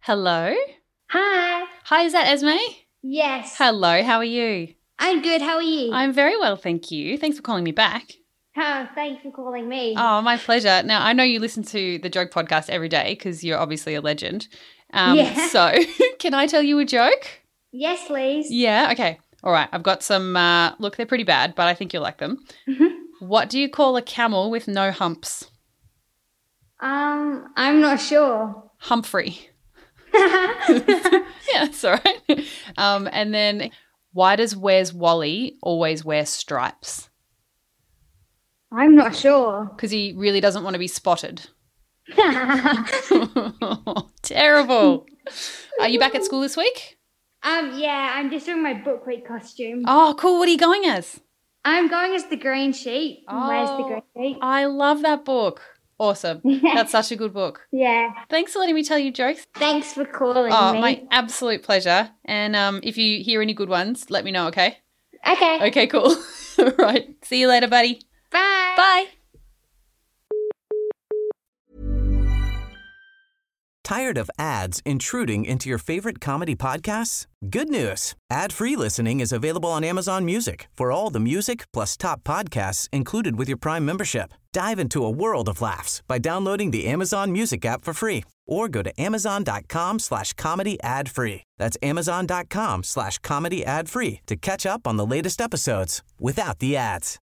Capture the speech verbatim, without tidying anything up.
Hello? Hi. Hi, is that Esme? Yes. Hello, how are you? I'm good. How are you? I'm very well, thank you. Thanks for calling me back. Oh, thanks for calling me. Oh, my pleasure. Now, I know you listen to the Joke Podcast every day because you're obviously a legend. Um, Yeah. So, can I tell you a joke? Yes, please. Yeah? Okay. All right. I've got some, uh, look, they're pretty bad, but I think you'll like them. What do you call a camel with no humps? Um, I'm not sure. Humphrey. Yeah, that's all right. Um, and then, why does Where's Wally always wear stripes? I'm not sure. Because he really doesn't want to be spotted. Terrible. Are you back at school this week? Um, yeah, I'm just doing my book week costume. Oh, cool. What are you going as? I'm going as the green sheep. Oh, Where's the green sheep? I love that book. Awesome. That's such a good book. Yeah. Thanks for letting me tell you jokes. Thanks for calling Oh, me. my absolute pleasure. And um, if you hear any good ones, let me know, okay? Okay. Okay, cool. All right. See you later, buddy. Bye. Bye. Tired of ads intruding into your favorite comedy podcasts? Good news. Ad-free listening is available on Amazon Music for all the music plus top podcasts included with your Prime membership. Dive into a world of laughs by downloading the Amazon Music app for free or go to amazon.com slash comedy ad free. That's amazon.com slash comedy ad free to catch up on the latest episodes without the ads.